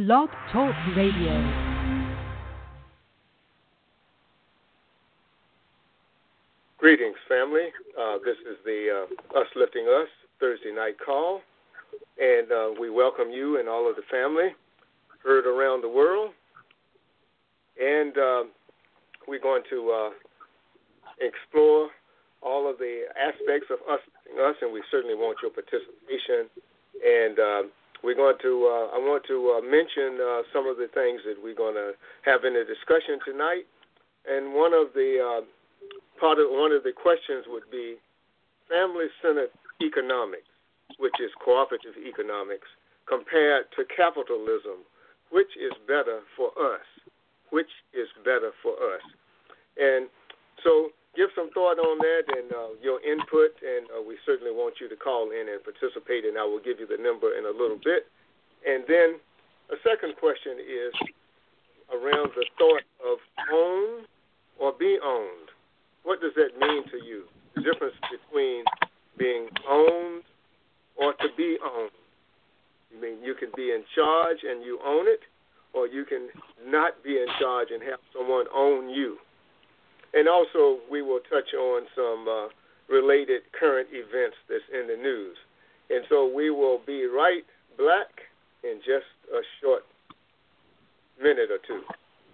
Blog Talk Radio. Greetings, family. This is the Us Lifting Us Thursday night call, and we welcome you and all of the family heard around the world. And we're going to explore all of the aspects of Us Lifting Us, and we certainly want your participation. And we're going to I want to mention some of the things that we're going to have in the discussion tonight. And one of the questions would be family-centered economics, which is cooperative economics, compared to capitalism. Which is better for us? Which is better for us? And so give some thought on that and your input, and we certainly want you to call in and participate, and I will give you the number in a little bit. And then a second question is around the thought of own or be owned. What does that mean to you? The difference between being owned or to be owned. I mean, you can be in charge and you own it, or you can not be in charge and have someone own you. And also, we will touch on some related current events that's in the news. And so we will be right back in just a short minute or two.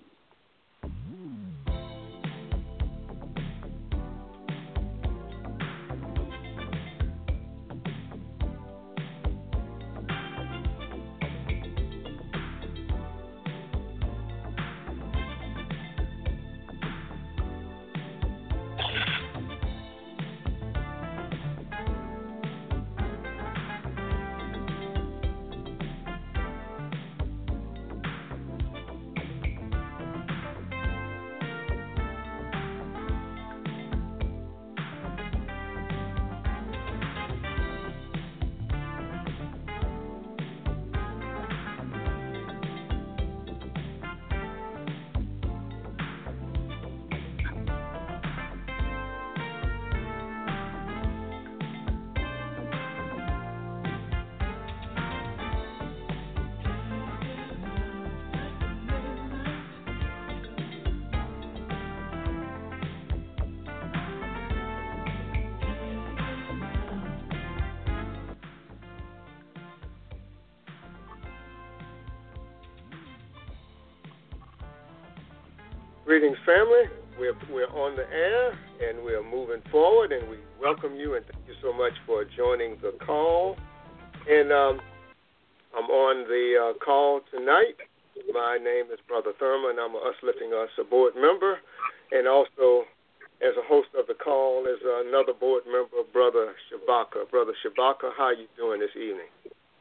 Greetings, family. We're on the air, and we're moving forward, and we welcome you, and thank you so much for joining the call. And I'm on the call tonight. My name is Brother Thurman. I'm a Us Lifting Us, a board member, and also as a host of the call is another board member, Brother Shabaka. Brother Shabaka, how are you doing this evening?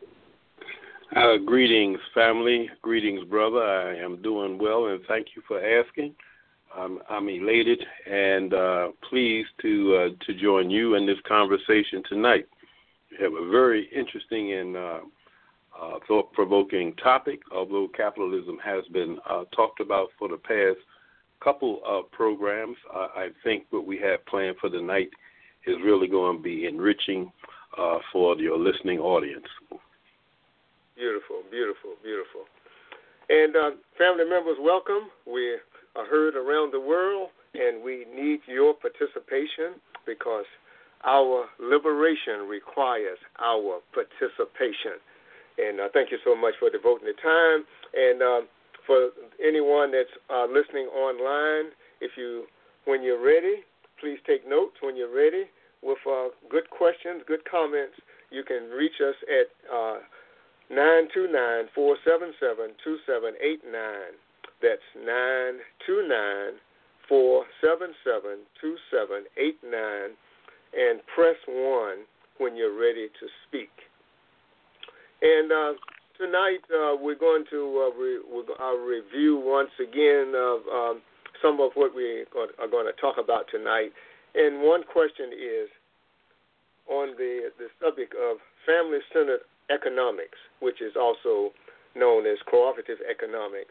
Greetings, family. Greetings, brother. I am doing well, and thank you for asking. I'm elated and pleased to join you in this conversation tonight. We have a very interesting and thought-provoking topic, although capitalism has been talked about for the past couple of programs. I think what we have planned for the night is really going to be enriching for your listening audience. Beautiful, beautiful, beautiful. And family members, welcome. We are heard around the world, and we need your participation because our liberation requires our participation. And thank you so much for devoting the time. And for anyone that's listening online, when you're ready, please take notes when you're ready with good questions, good comments. You can reach us at 929-477-2789. That's 929-477-2789, and press 1 when you're ready to speak. And tonight we're going to review once again of some of what we are going to talk about tonight. And one question is on the subject of family-centered economics, which is also known as cooperative economics.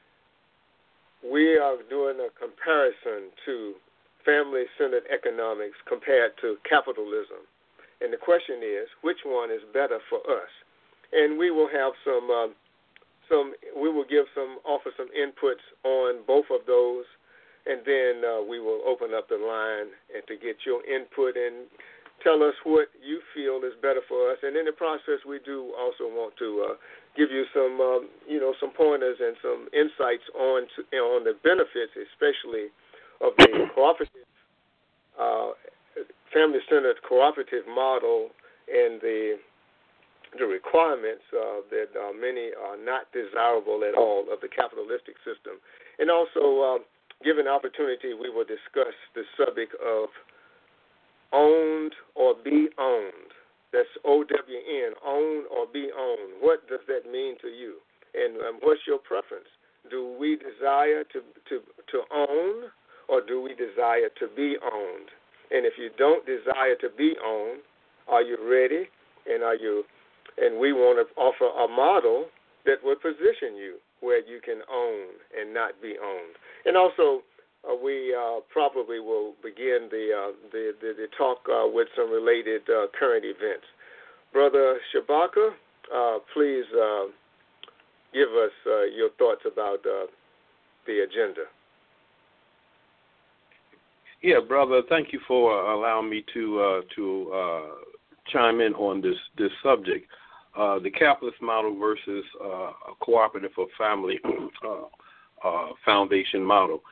We are doing a comparison to family-centered economics compared to capitalism. And the question is, which one is better for us? And we will have some offer some inputs on both of those, and then we will open up the line and to get your input and tell us what you feel is better for us. And in the process, we do also want to give you some some pointers and some insights on the benefits, especially of the cooperative, family-centered cooperative model and the requirements that many are not desirable at all of the capitalistic system. And also, given opportunity, we will discuss the subject of owned or be owned. That's OWN, own or be owned. What does that mean to you? And what's your preference? Do we desire to own, or do we desire to be owned? And if you don't desire to be owned, are you ready? And we want to offer a model that will position you where you can own and not be owned. And also, we probably will begin the talk with some related current events. Brother Shabaka, please give us your thoughts about the agenda. Yeah, brother, thank you for allowing me to chime in on this subject. The capitalist model versus a cooperative or family foundation model.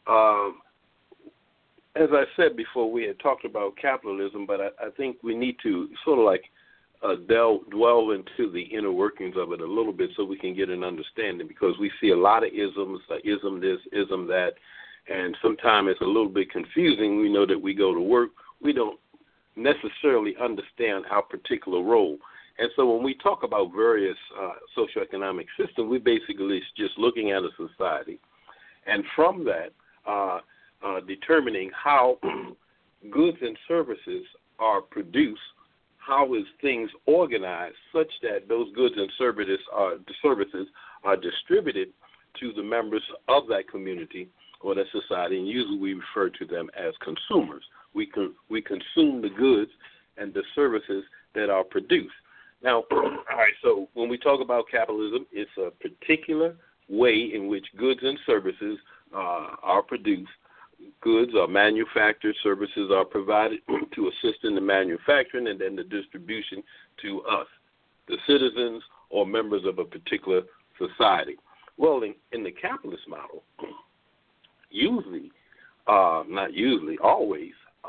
As I said before, we had talked about capitalism, but I think we need to sort of like dwell into the inner workings of it a little bit so we can get an understanding, because we see a lot of isms, ism this, ism that, and sometimes it's a little bit confusing. We know that we go to work. We don't necessarily understand our particular role. And so when we talk about various socioeconomic systems, we basically just looking at a society, and from that, determining how goods and services are produced, how is things organized such that those goods and services are distributed to the members of that community or that society, and usually we refer to them as consumers. We consume the goods and the services that are produced. Now, all right, so when we talk about capitalism, it's a particular way in which goods and services are produced. Goods are manufactured, services are provided to assist in the manufacturing and then the distribution to us, the citizens or members of a particular society. Well, in the capitalist model, usually, not usually, always,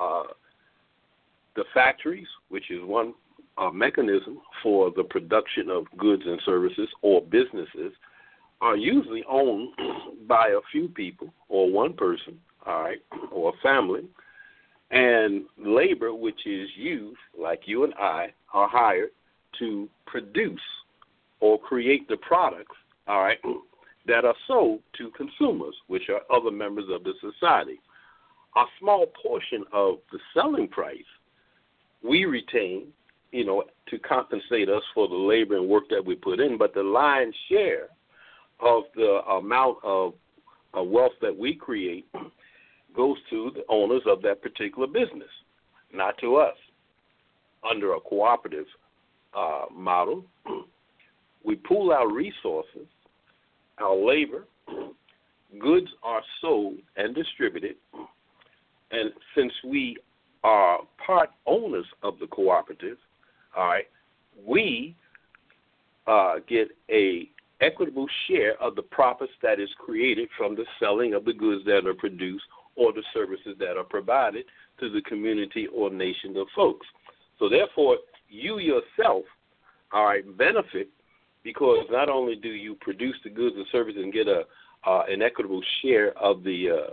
the factories, which is one mechanism for the production of goods and services or businesses, are usually owned by a few people or one person, all right, or a family, and labor, which is used, like you and I, are hired to produce or create the products, all right, that are sold to consumers, which are other members of the society. A small portion of the selling price we retain, to compensate us for the labor and work that we put in, but the lion's share of the amount of wealth that we create goes to the owners of that particular business, not to us. Under a cooperative model, we pool our resources, our labor, goods are sold and distributed, and since we are part owners of the cooperative, all right, we get a equitable share of the profits that is created from the selling of the goods that are produced or the services that are provided to the community or nation of folks. So therefore, you yourself, all right, benefit, because not only do you produce the goods and services and get an equitable share of the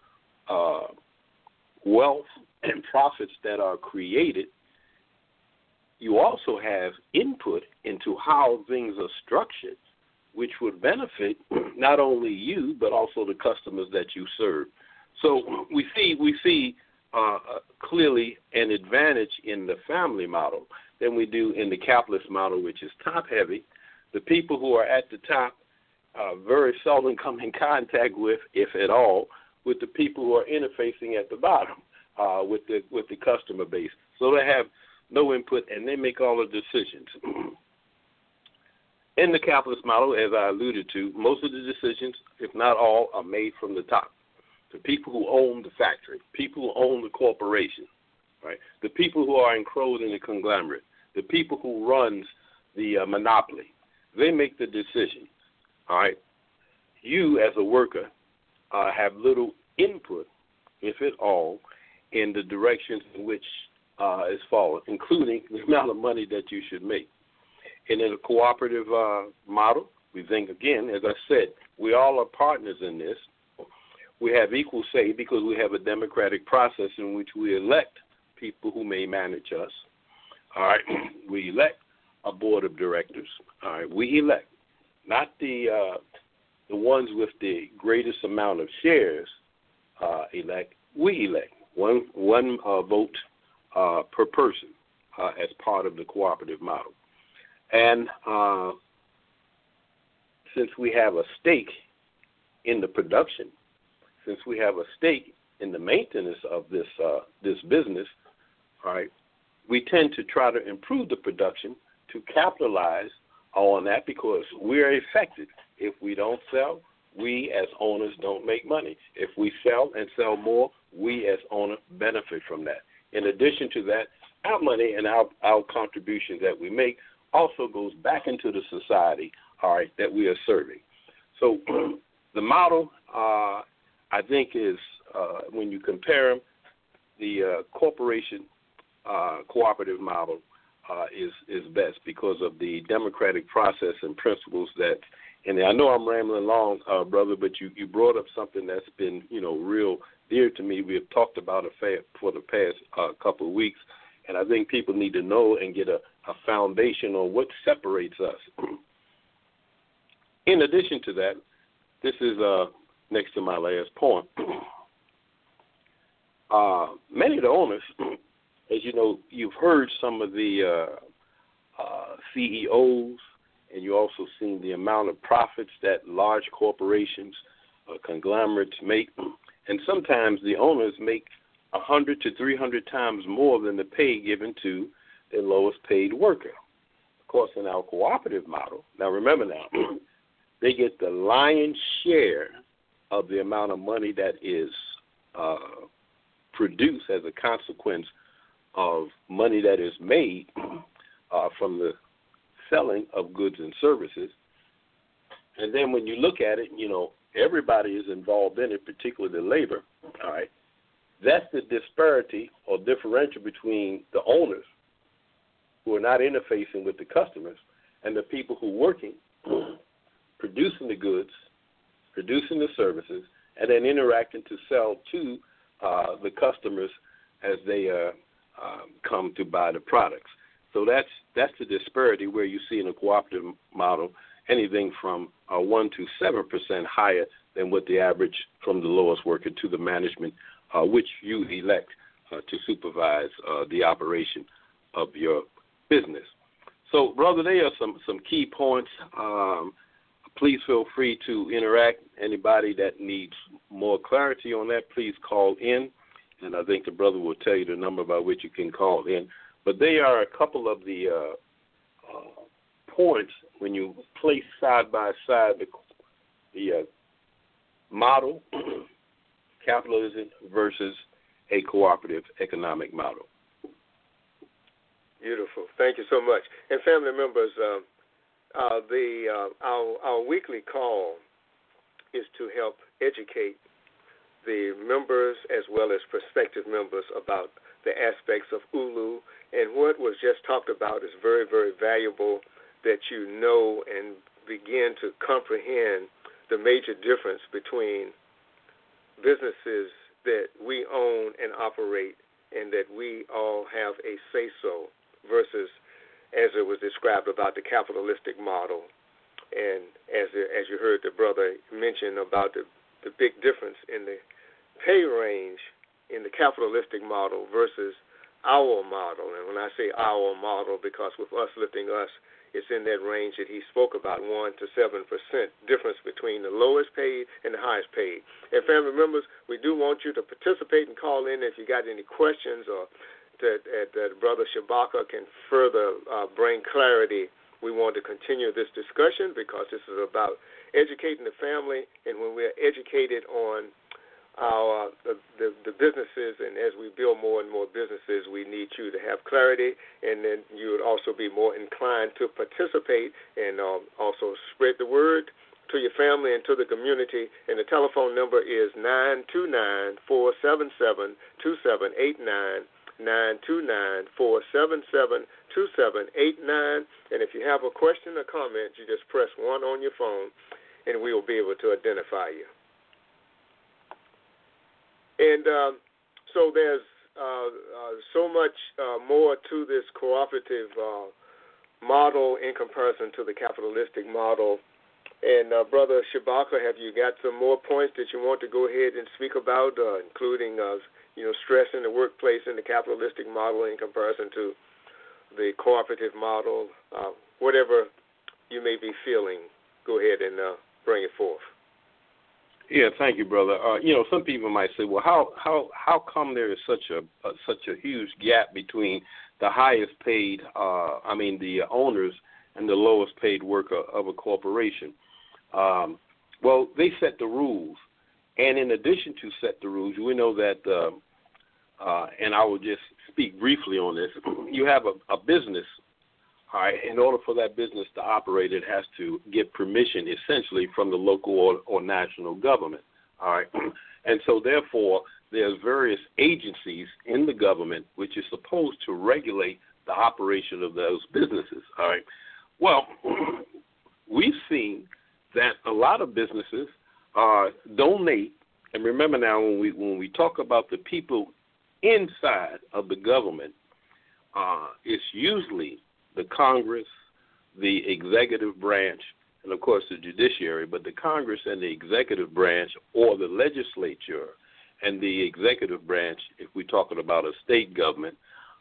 wealth and profits that are created, you also have input into how things are structured, which would benefit not only you but also the customers that you serve. So we see clearly an advantage in the family model than we do in the capitalist model, which is top-heavy. The people who are at the top very seldom come in contact with, if at all, with the people who are interfacing at the bottom with the customer base. So they have no input, and they make all the decisions. In the capitalist model, as I alluded to, most of the decisions, if not all, are made from the top. The people who own the factory, people who own the corporation, right? The people who are encroached in the conglomerate, the people who runs the monopoly, they make the decision, all right? You, as a worker, have little input, if at all, in the directions in which is followed, including the amount of money that you should make. And in a cooperative model, we think, again, as I said, we all are partners in this. We have equal say because we have a democratic process in which we elect people who may manage us. All right, we elect a board of directors. All right, we elect, not the ones with the greatest amount of shares elect. We elect one vote per person as part of the cooperative model. And since we have a stake in the production, since we have a stake in the maintenance of this business, all right, we tend to try to improve the production to capitalize on that because we're affected. If we don't sell, we as owners don't make money. If we sell and sell more, we as owners benefit from that. In addition to that, our money and our contributions that we make also goes back into the society, all right, that we are serving. So the model, I think, is when you compare them, the corporation cooperative model is best because of the democratic process and principles that. And I know I'm rambling along, brother, but you brought up something that's been, real dear to me. We have talked about it for the past couple of weeks, and I think people need to know and get a foundation on what separates us. In addition to that, this is next to my last point. Many of the owners, as you know, you've heard some of the CEOs, and you also seen the amount of profits that large corporations, conglomerates make, and sometimes the owners make 100 to 300 times more than the pay given to their lowest paid worker. Of course, in our cooperative model, now remember now, they get the lion's share of the amount of money that is produced as a consequence of money that is made from the selling of goods and services. And then when you look at it, everybody is involved in it, particularly the labor, all right? That's the disparity or differential between the owners who are not interfacing with the customers and the people who are working, producing the goods, producing the services, and then interacting to sell to the customers as they come to buy the products. So that's the disparity where you see in a cooperative model anything from 1% to 7% higher than what the average from the lowest worker to the management, which you elect to supervise the operation of your business. So, brother, there are some key points. Please feel free to interact. Anybody that needs more clarity on that, please call in, and I think the brother will tell you the number by which you can call in. But they are a couple of the points when you place side by side the model, capitalism versus a cooperative economic model. Beautiful. Thank you so much. And family members, our weekly call is to help educate the members as well as prospective members about the aspects of ULU, and what was just talked about is very, very valuable that you know and begin to comprehend the major difference between businesses that we own and operate and that we all have a say-so versus, as it was described about the capitalistic model, and as you heard the brother mention about the big difference in the pay range in the capitalistic model versus our model. And when I say our model, because with Us Lifting Us, it's in that range that he spoke about, 1% to 7% difference between the lowest paid and the highest paid. And family members, we do want you to participate and call in if you got any questions or that Brother Shabaka can further bring clarity we want to continue this discussion because this is about educating the family, and when we're educated on our the businesses, and as we build more and more businesses, we need you to have clarity, and then you would also be more inclined to participate and also spread the word to your family and to the community. And the telephone number is 929-477-2789, 929-477-2789. And if you have a question or comment, you just press 1 on your phone, and we will be able to identify you. And so there's so much more to this cooperative model in comparison to the capitalistic model. And Brother Shabaka, have you got some more points that you want to go ahead and speak about, including stress in the workplace in the capitalistic model in comparison to the cooperative model? Whatever you may be feeling, go ahead and bring it forth. Yeah, thank you, brother. Some people might say, well, how come there is such a huge gap between the highest paid, the owners and the lowest paid worker of a corporation? Well, they set the rules, and in addition to set the rules, we know that, and I will just speak briefly on this. You have a business. All right, in order for that business to operate, it has to get permission essentially from the local or national government. All right, and so therefore there's various agencies in the government which is supposed to regulate the operation of those businesses. All right, well, we've seen that a lot of businesses donate, and remember now when we talk about the people inside of the government, it's usually the Congress, the executive branch, and of course the judiciary, but the Congress and the executive branch, or the legislature and the executive branch, if we're talking about a state government,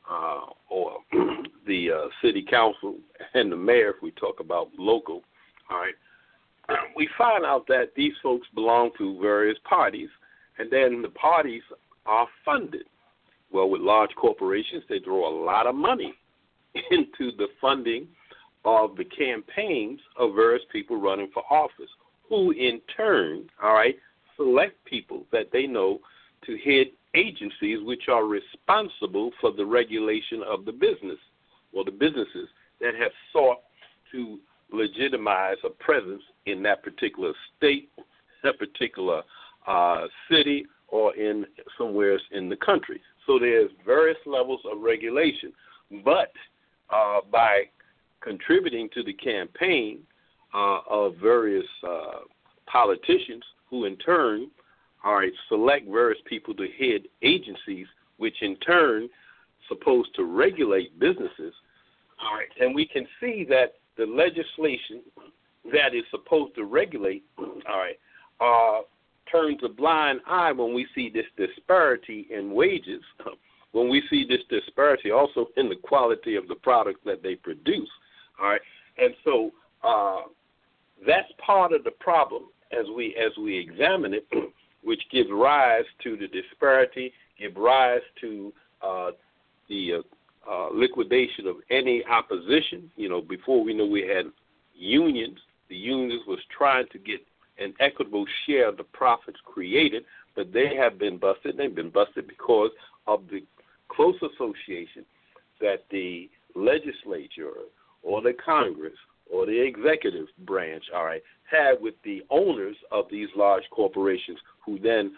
or the city council and the mayor, if we talk about local, all right, we find out that these folks belong to various parties, and then the parties are funded. Well, with large corporations, they throw a lot of money into the funding of the campaigns of various people running for office, who in turn, all right, select people that they know to head agencies which are responsible for the regulation of the business, or the businesses that have sought to legitimize a presence in that particular state, that particular city, or in somewhere in the country. So there's various levels of regulation, but by contributing to the campaign of various politicians, who in turn select various people to head agencies, which in turn supposed to regulate businesses. All right, and we can see that the legislation that is supposed to regulate, turns a blind eye when we see this disparity in wages, when we see this disparity also in the quality of the product that they produce. All right, and so that's part of the problem as we examine it, which gives rise to the disparity, give rise to the liquidation of any opposition. Before we know we had unions. The unions was trying to get an equitable share of the profits created, but they have been busted. They've been busted because of the close association that the legislature or the Congress or the executive branch, had with the owners of these large corporations, who then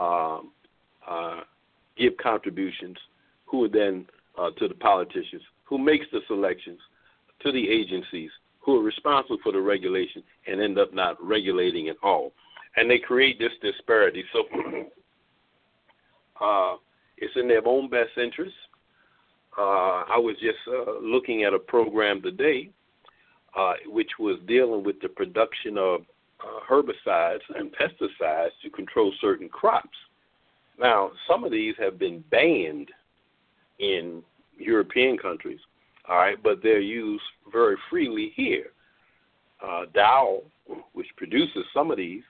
give contributions, who then to the politicians, who makes the selections, to the agencies, who are responsible for the regulation and end up not regulating at all. And they create this disparity. So it's in their own best interest. I was just looking at a program today which was dealing with the production of herbicides and pesticides to control certain crops. Now, some of these have been banned in European countries, but they're used very freely here. Dow, which produces some of these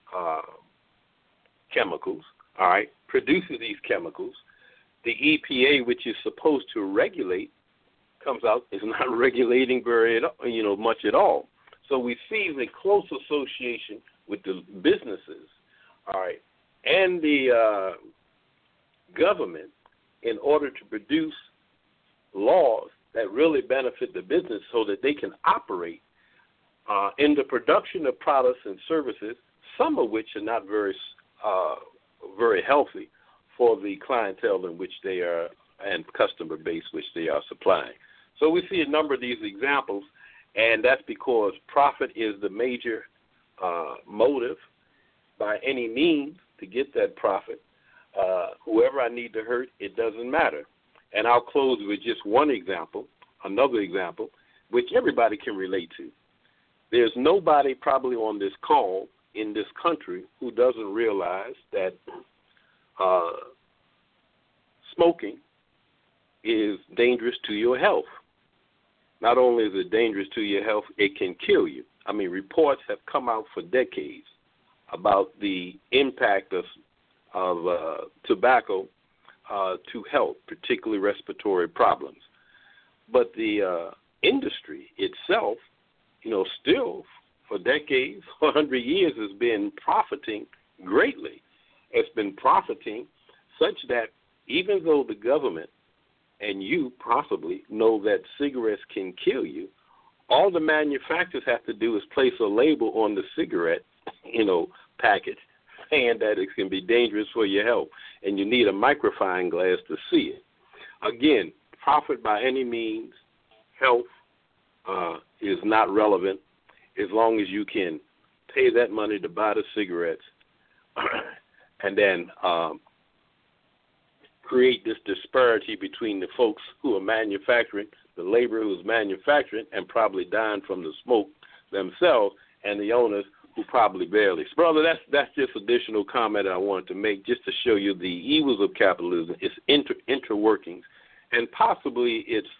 chemicals, produces these chemicals. The EPA, which is supposed to regulate comes out is not regulating very, much at all. So we see the close association with the businesses, all right, and the government in order to produce laws that really benefit the business so that they can operate in the production of products and services, some of which are not very healthy for the clientele in which they are and customer base which they are supplying. So we see a number of these examples, and that's because profit is the major motive by any means to get that profit. Whoever I need to hurt, it doesn't matter. And I'll close with just one example, another example, which everybody can relate to. There's nobody probably on this call in this country who doesn't realize that smoking is dangerous to your health. Not only is it dangerous to your health, it can kill you. I mean, reports have come out for decades about the impact of tobacco to health, particularly respiratory problems. But the industry itself, still for decades, for 100 years, has been profiting greatly. It's been profiting such that even though the government and you possibly know that cigarettes can kill you, all the manufacturers have to do is place a label on the cigarette, package, saying that it can be dangerous for your health, and you need a magnifying glass to see it. Again, profit by any means, health is not relevant as long as you can pay that money to buy the cigarettes and then create this disparity between the folks who are manufacturing, the labor who's manufacturing and probably dying from the smoke themselves, and the owners who probably barely. Brother, that's just additional comment I wanted to make just to show you the evils of capitalism, its interworkings, and possibly its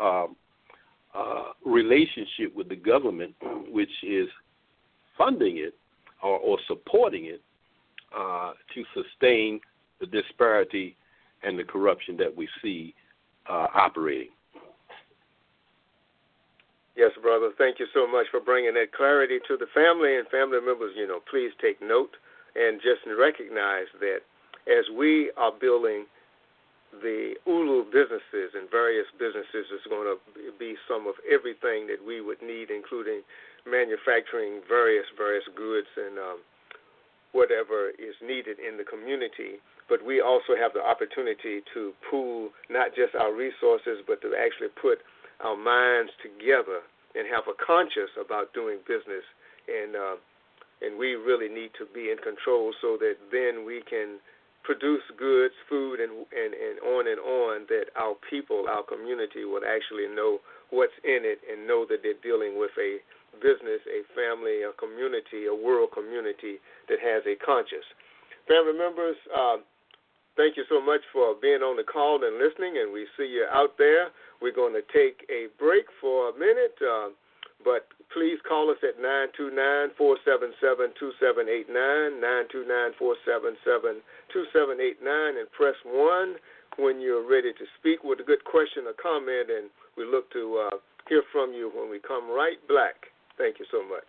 relationship with the government, which is funding it or supporting it to sustain the disparity and the corruption that we see operating. Yes, brother. Thank you so much for bringing that clarity to the family and family members. Please take note and just recognize that as we are building the ULU businesses and various businesses, is going to be some of everything that we would need, including manufacturing various goods and whatever is needed in the community. But we also have the opportunity to pool not just our resources, but to actually put our minds together and have a conscience about doing business. And we really need to be in control so that then we can produce goods, food, and on, that our people, our community will actually know what's in it and know that they're dealing with a business, a family, a community, a world community that has a conscience. Family members, thank you so much for being on the call and listening, and we see you out there. We're going to take a break for a minute, but please call us at 929-477-2789, 929-477-2789, and press 1 when you're ready to speak with a good question or comment, and we look to hear from you when we come right back. Thank you so much.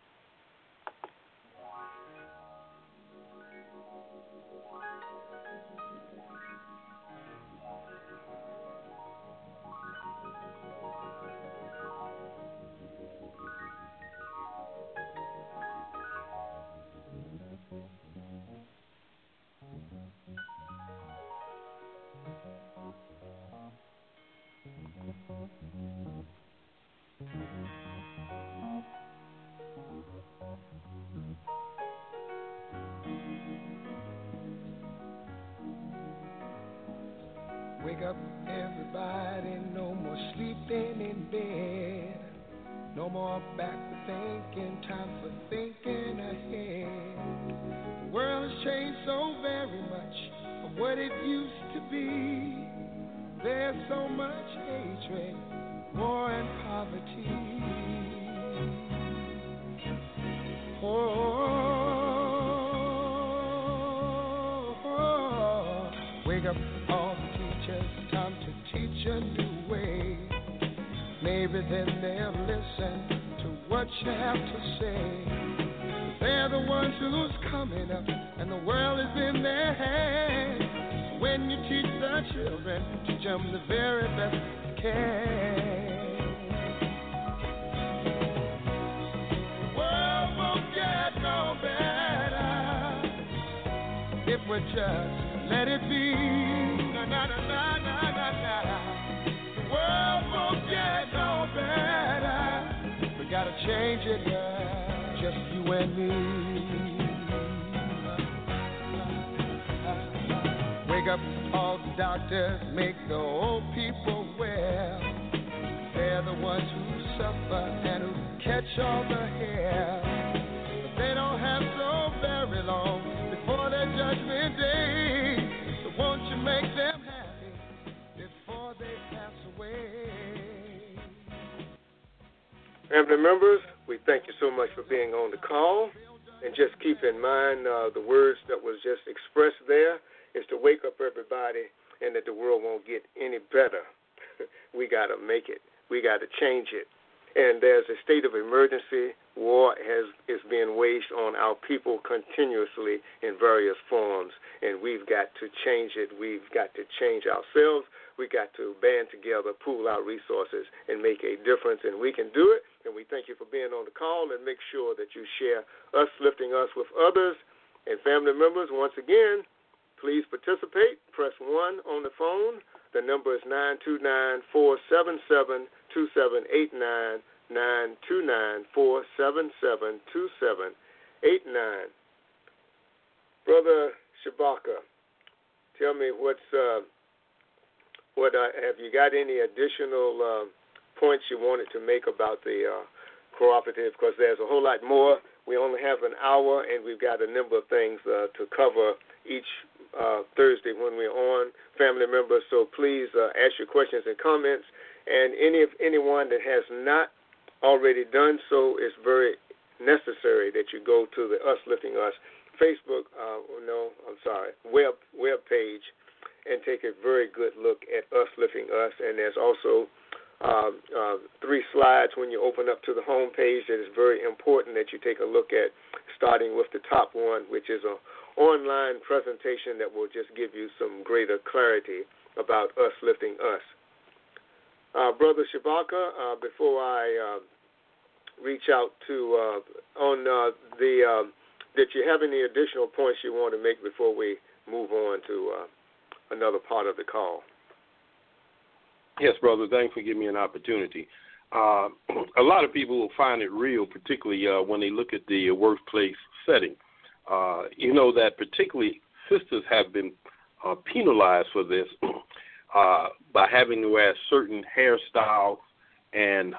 Wake up, everybody, no more sleeping in bed. No more backward thinking, time for thinking ahead. The world has changed so very much from what it used to be. There's so much hatred, war and poverty. Wake up all the teachers, time to teach a new way. maybe then they'll listen to what you have to say. They're the ones who's coming up, and the world is in their hands. When you teach the children, teach them the very best you can. The world won't get no better if we just let it be. Na na na na na na na. The world won't get no better. We gotta change it, yeah, just you and me. Wake up all the doctors, make the old people well. They're the ones who suffer and who catch all the hair. But they don't have so very long before their judgment day. So won't you make them happy before they pass away? Family members, we thank you so much for being on the call. And just keep in mind the words that was just expressed there is to wake up everybody and that the world won't get any better. We got to make it. We got to change it. And there's a state of emergency. War is being waged on our people continuously in various forms, and we've got to change it. We've got to change ourselves. We got to band together, pool our resources, and make a difference, and we can do it. And we thank you for being on the call, and make sure that you share us lifting us with others. And family members, once again, please participate. Press 1 on the phone. The number is 929-477-2789, 929-477-2789. Brother Shabaka, tell me have you got any additional points you wanted to make about the cooperative? Because there's a whole lot more. We only have an hour, and we've got a number of things to cover each Thursday when we're on, family members. So please ask your questions and comments. And anyone that has not already done so, it's very necessary that you go to the Us Lifting Us Facebook, web page, and take a very good look at Us Lifting Us. And there's also 3 slides when you open up to the home page that is very important that you take a look at, starting with the top one, which is an online presentation that will just give you some greater clarity about Us Lifting Us. Brother Shabaka, before I reach out to did you have any additional points you want to make before we move on to another part of the call? Yes, brother. Thanks for giving me an opportunity. A lot of people will find it real, particularly when they look at the workplace setting. That particularly sisters have been penalized for this by having to wear certain hairstyles and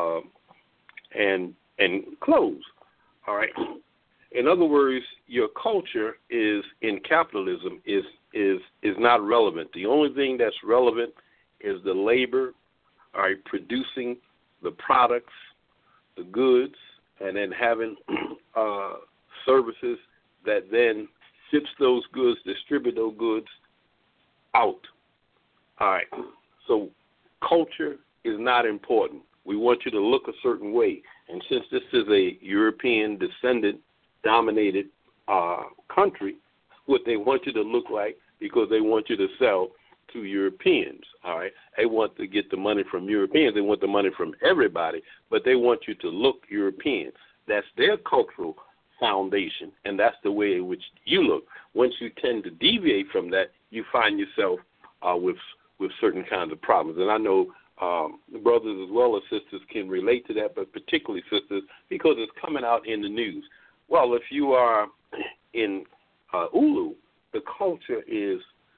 clothes. All right. In other words, your culture is in capitalism is not relevant. The only thing that's relevant is the labor, all right, producing the products, the goods, and then having services that then ships those goods, distribute those goods out. All right. So culture is not important. We want you to look a certain way. And since this is a European descendant-dominated country, what they want you to look like, because they want you to sell to Europeans, all right? They want to get the money from Europeans. They want the money from everybody, but they want you to look European. That's their cultural foundation, and that's the way in which you look. Once you tend to deviate from that, you find yourself with certain kinds of problems. And I know brothers as well as sisters can relate to that, but particularly sisters, because it's coming out in the news. Well, if you are in Ulu, the culture is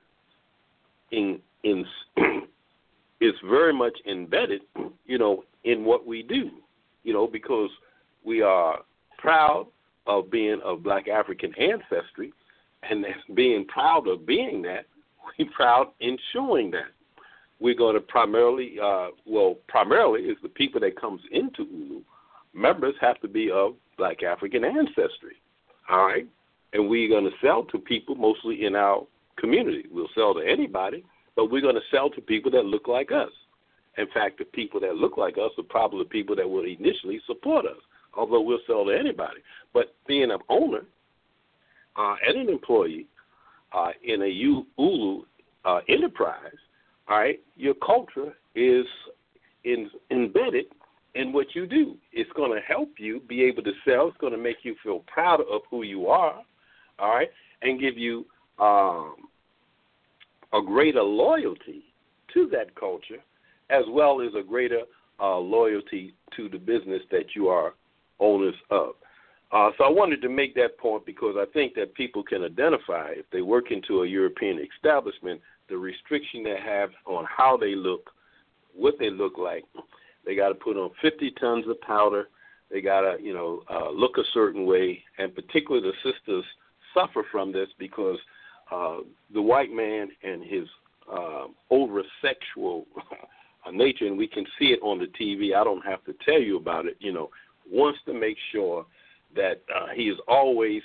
is very much embedded, in what we do, because we are proud of being of Black African ancestry, and being proud of being that, we're proud in showing that. We're going to primarily is the people that comes into Ulu. Members have to be of Black African ancestry, all right? And we're going to sell to people mostly in our community. We'll sell to anybody, but we're going to sell to people that look like us. In fact, the people that look like us are probably the people that will initially support us, although we'll sell to anybody. But being an owner and an employee in a ULU enterprise, all right, your culture is embedded in what you do. It's going to help you be able to sell. It's going to make you feel proud of who you are, all right, and give you a greater loyalty to that culture, as well as a greater loyalty to the business that you are owners of. So I wanted to make that point because I think that people can identify, if they work into a European establishment, the restriction they have on how they look, what they look like. They got to put on 50 tons of powder. They got to, look a certain way. And particularly the sisters suffer from this because the white man and his over-sexual nature, and we can see it on the TV, I don't have to tell you about it, wants to make sure that he is always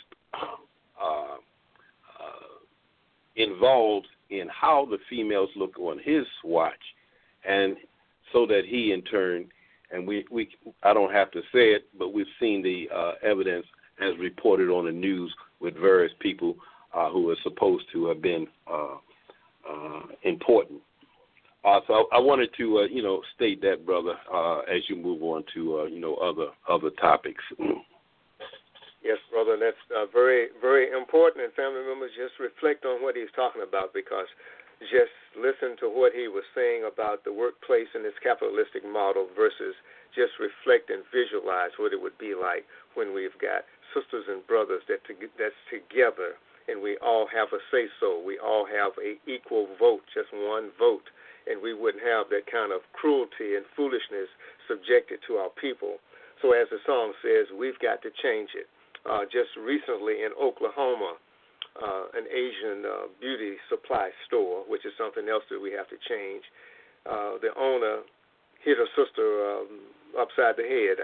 involved in how the females look on his watch, and so that he in turn, and I don't have to say it, but we've seen the evidence as reported on the news with various people who are supposed to have been important. So I wanted to, state that, brother, as you move on to, other topics. Yes, brother, and that's very, very important. And family members, just reflect on what he's talking about, because just listen to what he was saying about the workplace and its capitalistic model versus just reflect and visualize what it would be like when we've got sisters and brothers that's together, and we all have a say-so. We all have a equal vote, just one vote, and we wouldn't have that kind of cruelty and foolishness subjected to our people. So as the song says, we've got to change it. Just recently in Oklahoma, an Asian beauty supply store, which is something else that we have to change, the owner hit her sister upside the head.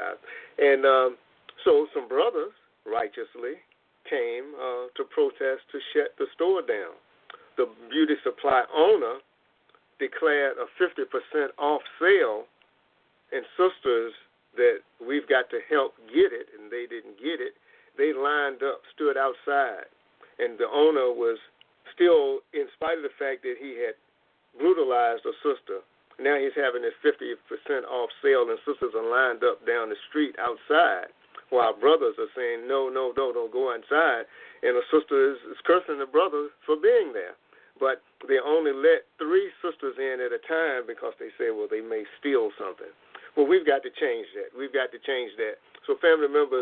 So some brothers righteously came to protest to shut the store down. The beauty supply owner declared a 50% off sale, and sisters that we've got to help get it, and they didn't get it, they lined up, stood outside, and the owner was still, in spite of the fact that he had brutalized a sister, now he's having this 50% off sale, and sisters are lined up down the street outside, while brothers are saying, no, don't go inside, and the sister is cursing the brother for being there. But they only let 3 sisters in at a time because they say, well, they may steal something. Well, we've got to change that. We've got to change that. So family members,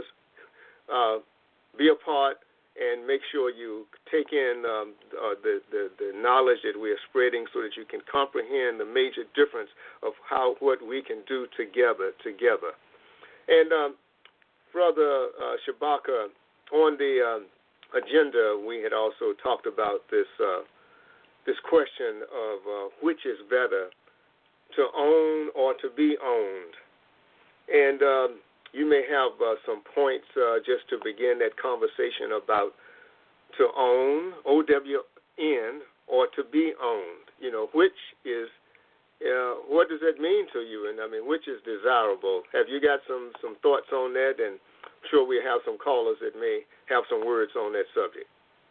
be a part and make sure you take in the knowledge that we are spreading so that you can comprehend the major difference of what we can do together. And Brother Shabaka, on the agenda, we had also talked about this question of which is better, to own or to be owned. And you may have some points just to begin that conversation about to own, O-W-N, or to be owned. Which is, what does that mean to you? And, which is desirable? Have you got some thoughts on that? And I'm sure we have some callers that may have some words on that subject.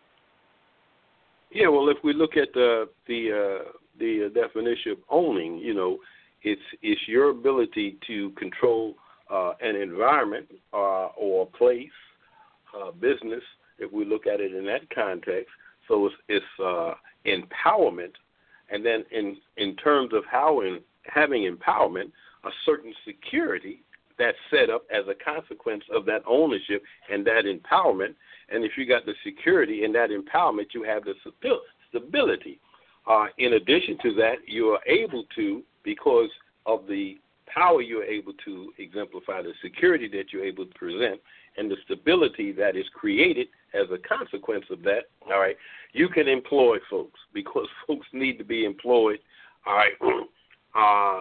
Yeah, well, if we look at the definition of owning, it's your ability to control an environment or a place, business, if we look at it in that context. So it's empowerment, and then in terms of having empowerment, a certain security that's set up as a consequence of that ownership and that empowerment. And if you got the security and that empowerment, you have the stability. In addition to that, you are able to, because of the power you're able to exemplify, the security that you're able to present, and the stability that is created as a consequence of that, all right, you can employ folks, because folks need to be employed, all right.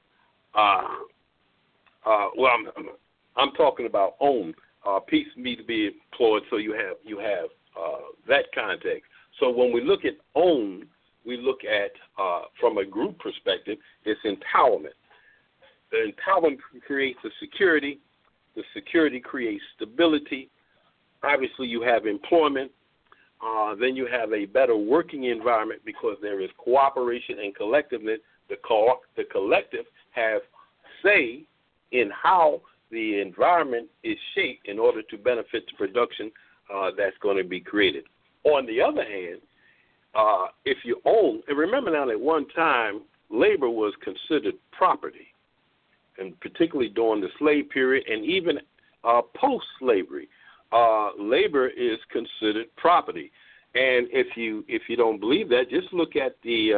Well, I'm talking about own. Peace need to be employed, so you have that context. So when we look at own, we look at from a group perspective, it's empowerment. The empowerment creates the security. The security creates stability. Obviously, you have employment. Then you have a better working environment because there is cooperation and collectiveness. The collective have say in how the environment is shaped in order to benefit the production that's going to be created. On the other hand, if you own, and remember now at one time, labor was considered property, and particularly during the slave period and even post-slavery, labor is considered property. And if you don't believe that, just look at these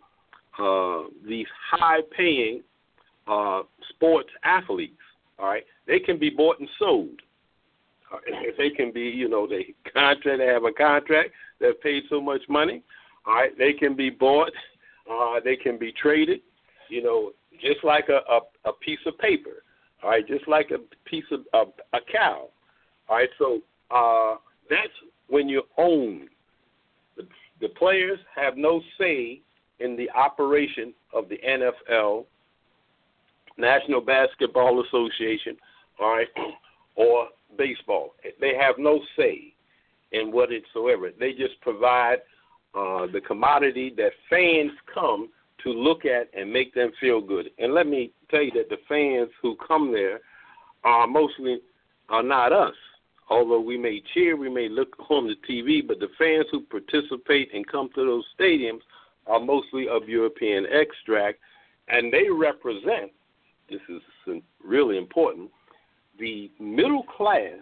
high-paying sports athletes. All right, they can be bought and sold. They can be, they have a contract. They're paid so much money. All right, they can be bought. They can be traded. Just like a piece of paper. All right, just like a piece of a cow. All right, so that's when you own. The players have no say in the operation of the NFL, National Basketball Association, all right, or baseball. They have no say in whatsoever. They just provide the commodity that fans come to look at and make them feel good. And let me tell you that the fans who come there are not us. Although we may cheer, we may look on the TV, but the fans who participate and come to those stadiums are mostly of European extract, and they represent, this is really important, the middle class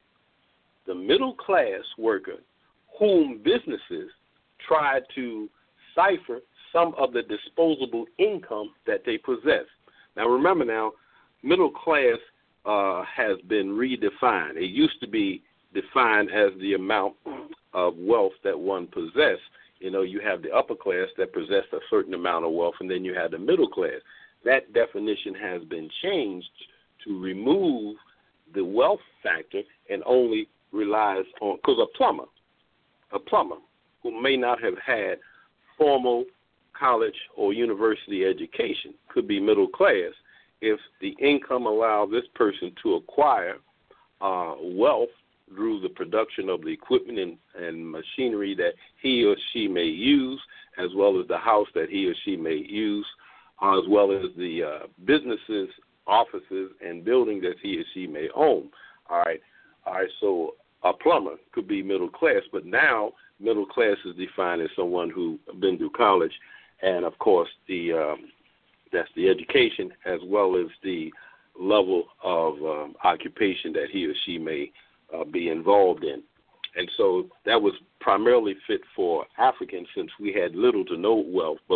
worker whom businesses try to cipher some of the disposable income that they possess. Now remember middle class has been redefined. It used to be defined as the amount of wealth that one possessed. You have the upper class that possess a certain amount of wealth, and then you have the middle class. That definition has been changed to remove the wealth factor and only relies on, because a plumber who may not have had formal college or university education could be middle class if the income allows this person to acquire wealth through the production of the equipment and machinery that he or she may use, as well as the house that he or she may use, as well as the businesses, offices, and buildings that he or she may own. All right. So a plumber could be middle class, but now middle class is defined as someone who's been through college, and of course that's the education as well as the level of occupation that he or she may be involved in. And so that was primarily fit for Africans since we had little to no wealth, but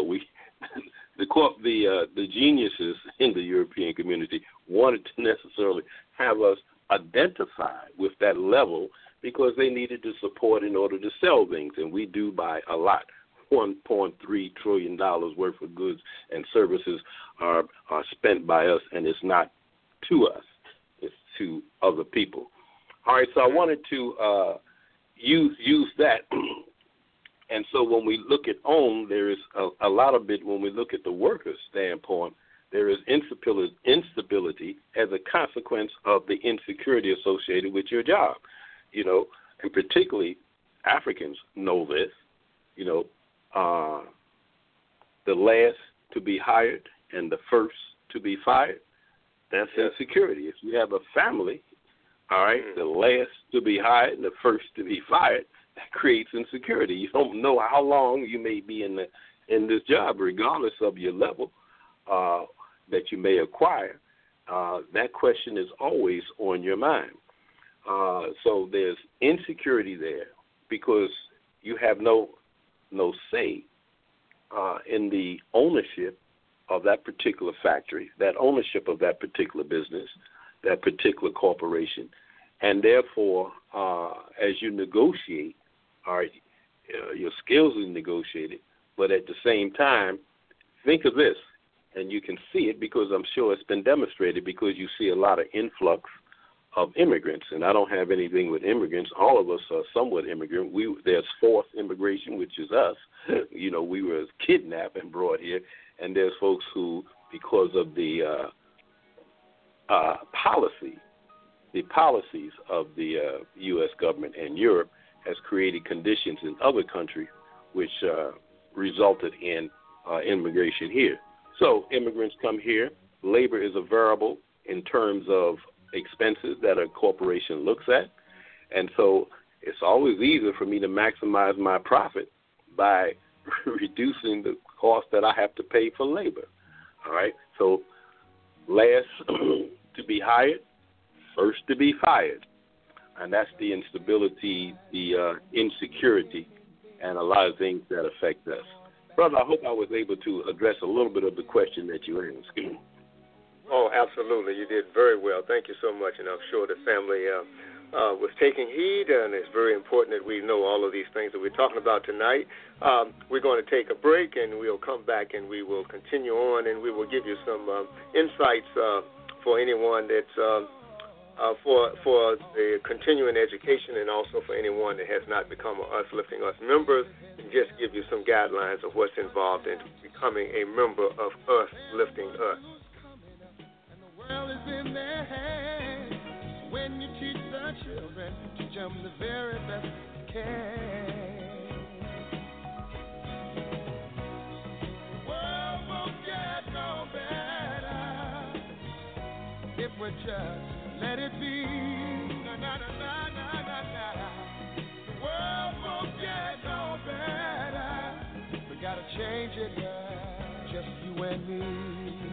the geniuses in the European community wanted to necessarily have us identify with that level because they needed to support in order to sell things, and we do buy a lot. $1.3 trillion worth of goods and services are spent by us, and it's not to us. It's to other people. All right, so I wanted to use that. And so when we look at own, there is a lot of it when we look at the worker's standpoint. There is instability as a consequence of the insecurity associated with your job. And particularly Africans know this, the last to be hired and the first to be fired, that's insecurity. If you have a family, all right, the last to be hired and the first to be fired, that creates insecurity. You don't know how long you may be in this job, regardless of your level that you may acquire. That question is always on your mind. So there's insecurity there because you have no say in the ownership of that particular factory, that ownership of that particular business, that particular corporation. And therefore, as you negotiate, your skills are negotiated, but at the same time, think of this, and you can see it because I'm sure it's been demonstrated because you see a lot of influx of immigrants, and I don't have anything with immigrants. All of us are somewhat immigrant. There's forced immigration, which is us. We were kidnapped and brought here, and there's folks who, because of the policies of the U.S. government and Europe, has created conditions in other countries which resulted in immigration here. So immigrants come here. Labor is a variable in terms of expenses that a corporation looks at. And so it's always easier for me to maximize my profit by reducing the cost that I have to pay for labor. All right? So last to be hired, first to be fired. And that's the instability, the insecurity, and a lot of things that affect us. Brother, I hope I was able to address a little bit of the question that you asked. Oh, absolutely. You did very well. Thank you so much. And I'm sure the family was taking heed, and it's very important that we know all of these things that we're talking about tonight. We're going to take a break, and we'll come back, and we will continue on, and we will give you some insights for anyone that's for the continuing education, and also for anyone that has not become Us Lifting Us members, and just give you some guidelines of what's involved in becoming a member of Us Lifting Us. The world is in their hands. When you teach the children, teach them the very best you can. The world won't get no better if we just let it be. Na, na, na, na, na, na, na. The world won't get no better. We gotta change it, yeah. Just you and me.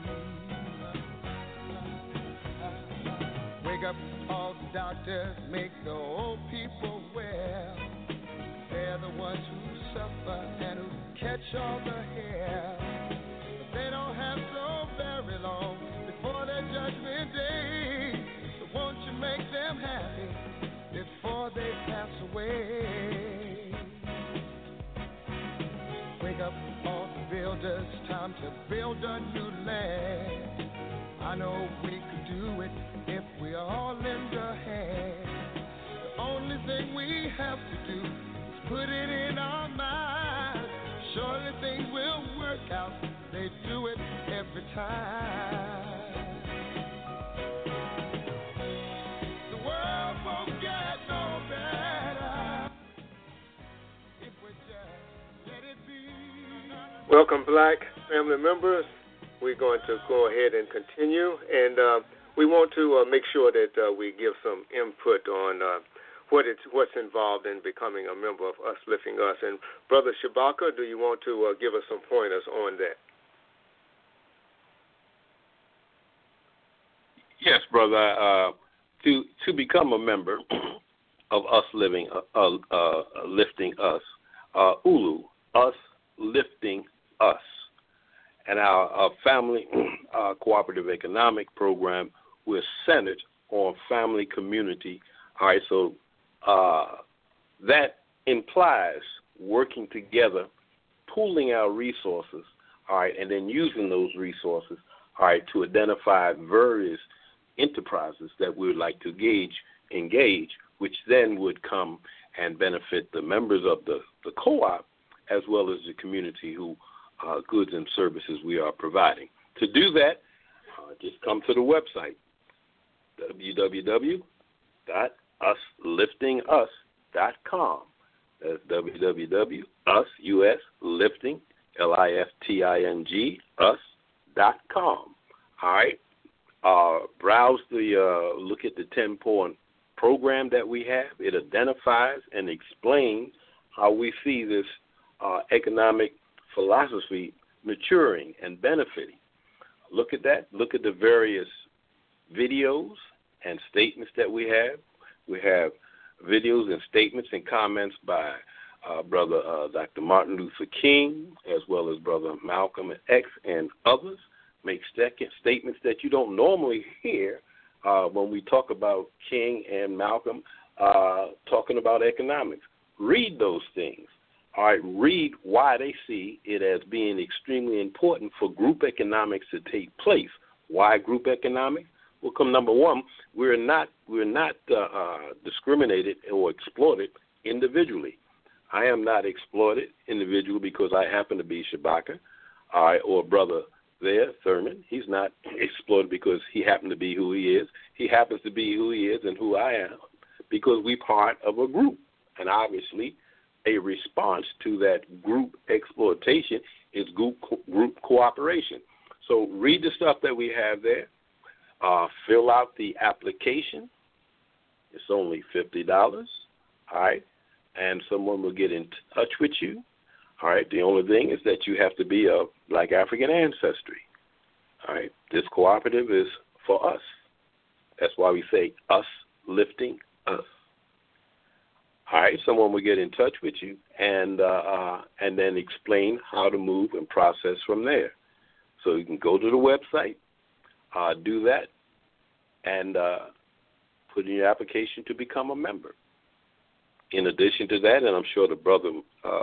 Wake up all the doctors, make the old people well. They're the ones who suffer and who catch all the hair. But they don't have so very long before their judgment day. So won't you make them happy before they pass away? Wake up all the builders, time to build a new land. I know we could do it if we all lend a hand. The only thing we have to do is put it in our minds. Surely things will work out. They do it every time. The world won't get no better if we just let it be. Welcome, Black family members. We're going to go ahead and continue, and we want to make sure that we give some input on what's involved in becoming a member of Us Lifting Us. And Brother Shabaka, do you want to give us some pointers on that? Yes, brother. To become a member of Us Lifting Us, ULU, Us Lifting Us. And our family cooperative economic program, we're centered on family community. All right, so that implies working together, pooling our resources, all right, and then using those resources, all right, to identify various enterprises that we would like to engage, which then would come and benefit the members of the co-op as well as the community who goods and services we are providing. To do that, just come to the website, www.usliftingus.com. That's www.uslifting.us.com. All right. Browse look at the 10-point program that we have. It identifies and explains how we see this economic philosophy maturing and benefiting. Look at that. Look at the various videos and statements that we have. We have videos and statements and comments by Brother Dr. Martin Luther King, as well as Brother Malcolm X and others, make statements that you don't normally hear when we talk about King and Malcolm talking about economics. Read those things. All right, read why they see it as being extremely important for group economics to take place. Why group economics? Well, come number one, we're not discriminated or exploited individually. I am not exploited individually because I happen to be Shabaka, or brother there, Thurman. He's not exploited because he happened to be who he is. He happens to be who he is and who I am because we're part of a group. And obviously, a response to that group exploitation is group cooperation. So read the stuff that we have there. Fill out the application. It's only $50, all right? And someone will get in touch with you. All right, the only thing is that you have to be of Black African ancestry. All right, this cooperative is for us. That's why we say us lifting us. All right, someone will get in touch with you and then explain how to move and process from there. So you can go to the website, do that, and put in your application to become a member. In addition to that, and I'm sure the brother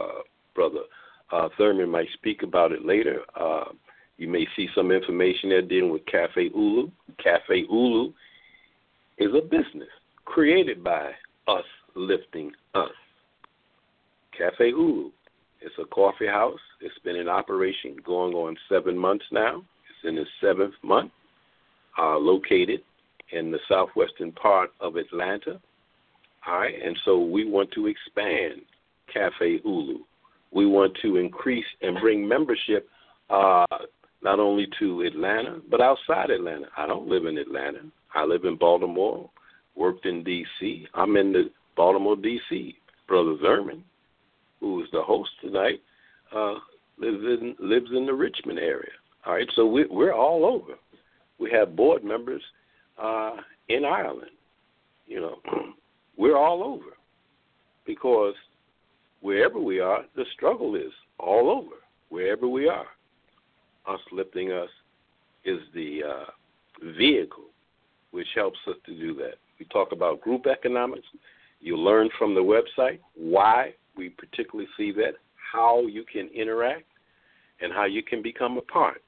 Thurman might speak about it later, you may see some information there dealing with Cafe Ulu. Cafe Ulu is a business created by us lifting us. Cafe Ulu is a coffee house. It's been in operation going on 7 months now. It's in its 7th month, located in the southwestern part of Atlanta. All right, and so we want to expand Cafe Ulu. We want to increase and bring membership not only to Atlanta, but outside Atlanta. I don't live in Atlanta. I live in Baltimore, worked in D.C. I'm in the Baltimore, D.C. Brother Zerman, who is the host tonight, lives in the Richmond area. All right, so we're all over. We have board members in Ireland. You know, we're all over because wherever we are, the struggle is all over. Wherever we are, us lifting us is the vehicle which helps us to do that. We talk about group economics. You learn from the website why we particularly see that, how you can interact, and how you can become a part.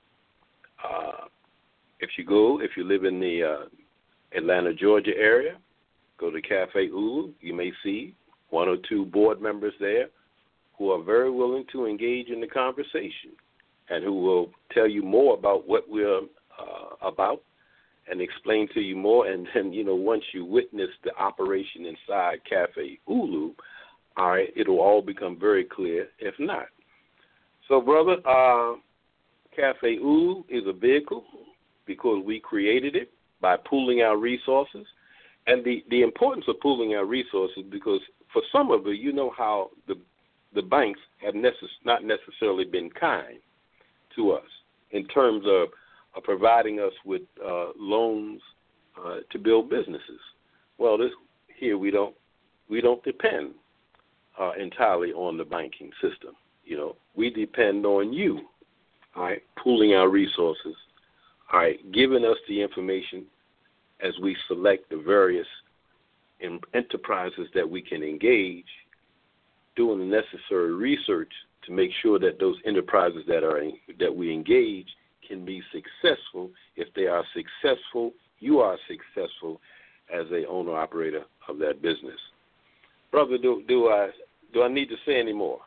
If you live in the Atlanta, Georgia area, go to Cafe Ulu. You may see 1 or 2 board members there who are very willing to engage in the conversation and who will tell you more about what we're about and explain to you more. And then, once you witness the operation inside Cafe Ulu, all right, it'll all become very clear, if not. So, brother, Cafe Ulu is a vehicle because we created it by pooling our resources. And the importance of pooling our resources, because for some of you, how the banks have not necessarily been kind to us in terms of providing us with loans to build businesses. Well, here we don't depend entirely on the banking system. We depend on you, all right, pooling our resources, all right, giving us the information as we select the various enterprises that we can engage, doing the necessary research to make sure that those enterprises that we engage can be successful. If they are successful, you are successful as a owner-operator of that business. Brother, do I need to say any more?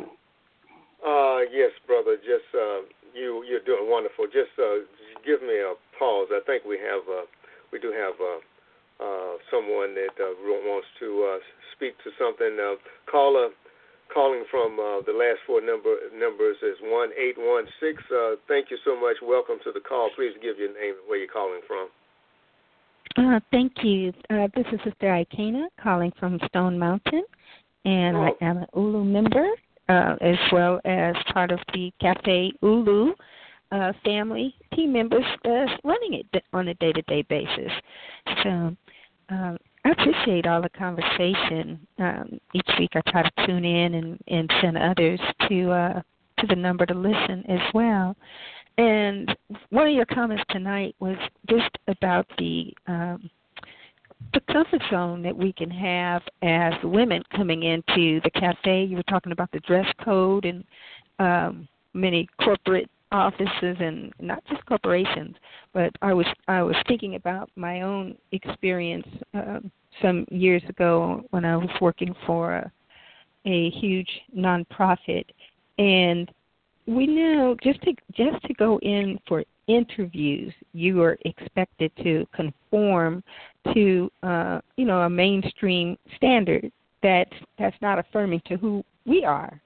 Yes, brother. Just you're doing wonderful. Just give me a pause. I think we do have someone that wants to speak to something. Calling from the last 4 numbers is 1816. Thank you so much. Welcome to the call. Please give your name and where you're calling from. Thank you. This is Sister Ikena calling from Stone Mountain, and I am an Ulu member as well as part of the Cafe Ulu family team members running it on a day-to-day basis. So I appreciate all the conversation. Each week I try to tune in and send others to the number to listen as well. And one of your comments tonight was just about the comfort zone that we can have as women coming into the cafe. You were talking about the dress code and many corporate offices and not just corporations, but I was thinking about my own experience some years ago when I was working for a huge nonprofit, and we know just to go in for interviews, you are expected to conform to a mainstream standard that's not affirming to who we are.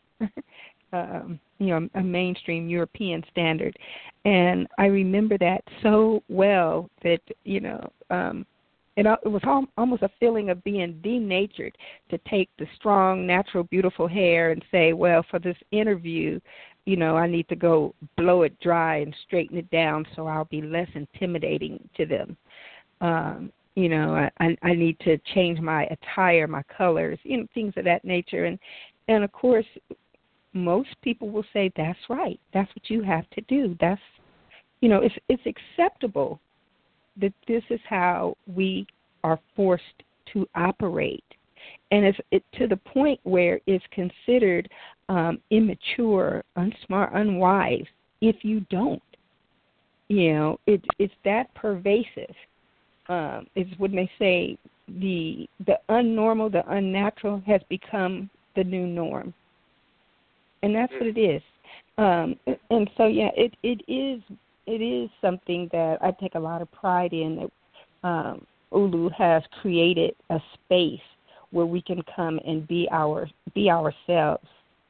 A mainstream European standard. And I remember that so well that, it was almost a feeling of being denatured to take the strong, natural, beautiful hair and say, well, for this interview, I need to go blow it dry and straighten it down so I'll be less intimidating to them. I need to change my attire, my colors, things of that nature. And of course, most people will say, that's right. That's what you have to do. That's, it's acceptable that this is how we are forced to operate. And it's to the point where it's considered immature, unsmart, unwise if you don't. It's that pervasive. It's when they say the unnormal, the unnatural has become the new norm. And that's what it is. And so, it is something that I take a lot of pride in, that Ulu has created a space where we can come and be ourselves,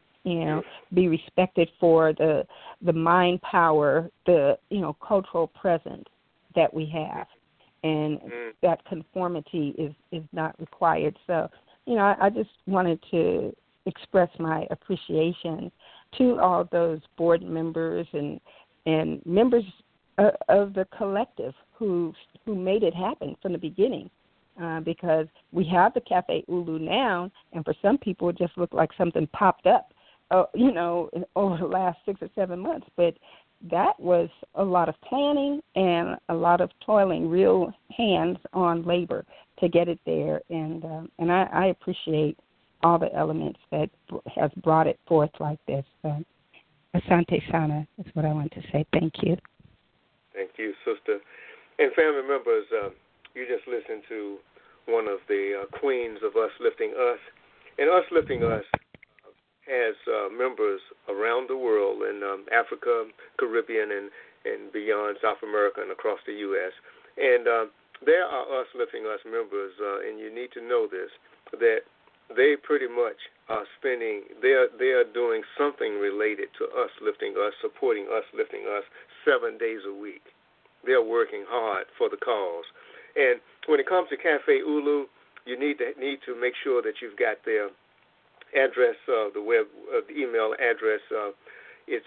be respected for the mind power, the, cultural presence that we have. And that conformity is not required. So, I just wanted to express my appreciation to all those board members and members of the collective who made it happen from the beginning, because we have the Cafe Ulu now, and for some people it just looked like something popped up, over the last 6 or 7 months. But that was a lot of planning and a lot of toiling, real hands-on labor to get it there, and I appreciate all the elements that has brought it forth like this. Asante Sana is what I want to say. Thank you. Thank you, sister. And family members, you just listened to one of the queens of Us Lifting Us. And Us Lifting Us has members around the world in Africa, Caribbean, and beyond, South America, and across the U.S. And there are Us Lifting Us members, and you need to know this, that they pretty much are spending, they are doing something related to Us Lifting Us, supporting Us Lifting Us 7 days a week. They're working hard for the cause. And when it comes to Cafe Ulu, you need to make sure that you've got their address, the email address. It's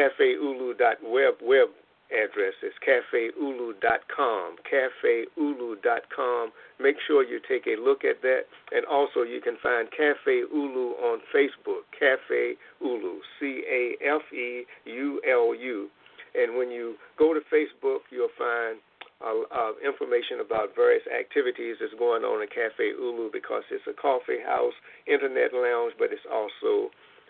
cafeulu.web address. It's cafeulu.com. Cafeulu.com. Make sure you take a look at that. And also you can find Cafe Ulu on Facebook. Cafe Ulu, CAFEULU. And when you go to Facebook, you'll find information about various activities that's going on in Cafe Ulu, because it's a coffee house, internet lounge, but it's also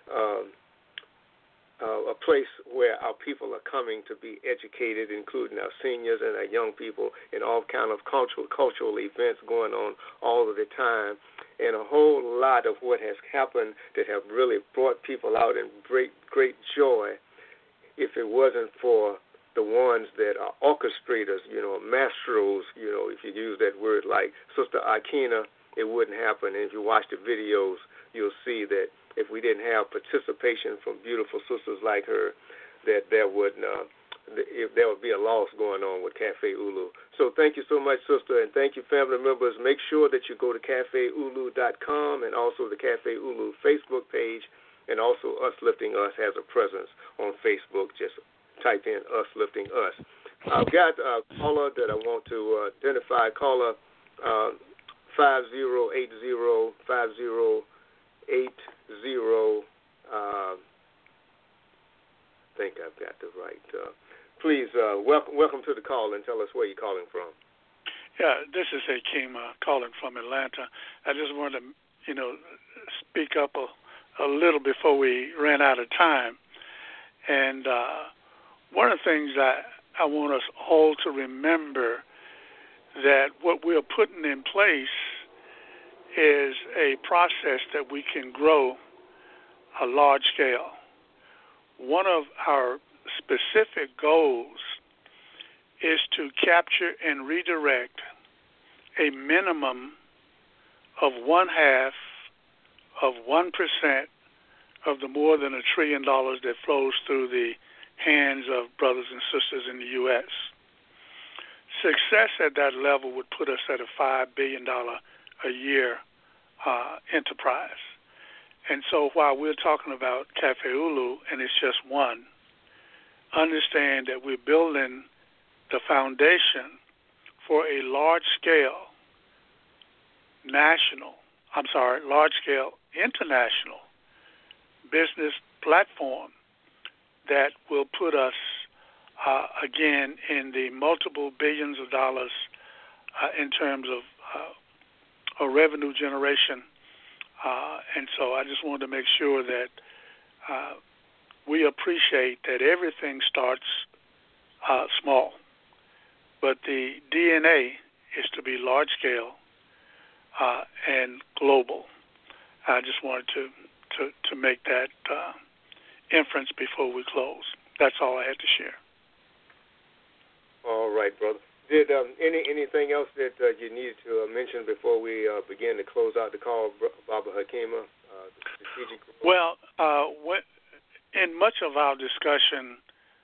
a place where our people are coming to be educated, including our seniors and our young people, and all kind of cultural events going on all of the time, and a whole lot of what has happened that have really brought people out in great joy. If it wasn't for the ones that are orchestrators, maestros, if you use that word, like Sister Akina, it wouldn't happen. And if you watch the videos, you'll see that if we didn't have participation from beautiful sisters like her, that there would be a loss going on with Cafe Ulu. So thank you so much, sister, and thank you, family members. Make sure that you go to cafeulu.com and also the Cafe Ulu Facebook page, and also Us Lifting Us has a presence on Facebook. Just type in Us Lifting Us. I've got a caller that I want to identify. Caller 5080. I think I've got the right. Please welcome to the call and tell us where you're calling from. Yeah, this is Hakeem calling from Atlanta. I just wanted to, speak up a little before we ran out of time. And one of the things I want us all to remember, that what we're putting in place is a process that we can grow a large scale. One of our specific goals is to capture and redirect a minimum of 1/2 of 1% of the more than $1 trillion that flows through the hands of brothers and sisters in the U.S. Success at that level would put us at a $5 billion a year enterprise. And so while we're talking about Cafe Ulu, and it's just one, understand that we're building the foundation for a large-scale international business platform that will put us, again, in the multiple billions of dollars in terms of revenue generation. And so I just wanted to make sure that we appreciate that everything starts small, but the DNA is to be large-scale and global. I just wanted to make that inference before we close. That's all I had to share. All right, brother. Did anything else that you needed to mention before we begin to close out the call, Baba Hakima? Strategic. Well, in much of our discussion,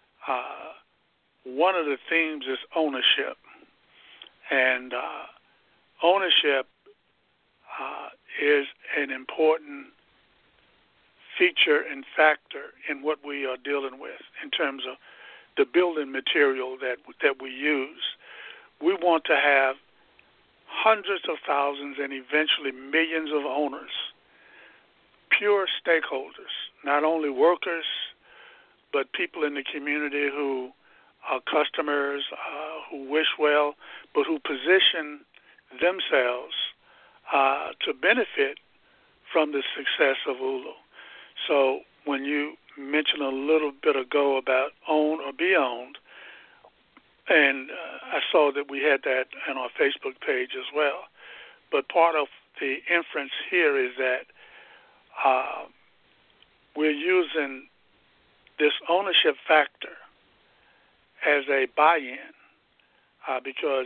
one of the themes is ownership, and ownership is an important feature and factor in what we are dealing with in terms of the building material that we use. We want to have hundreds of thousands and eventually millions of owners, pure stakeholders, not only workers, but people in the community who are customers, who wish well, but who position themselves to benefit from the success of Ulu. So when you mentioned a little bit ago about own or be owned, and I saw that we had that on our Facebook page as well. But part of the inference here is that we're using this ownership factor as a buy-in because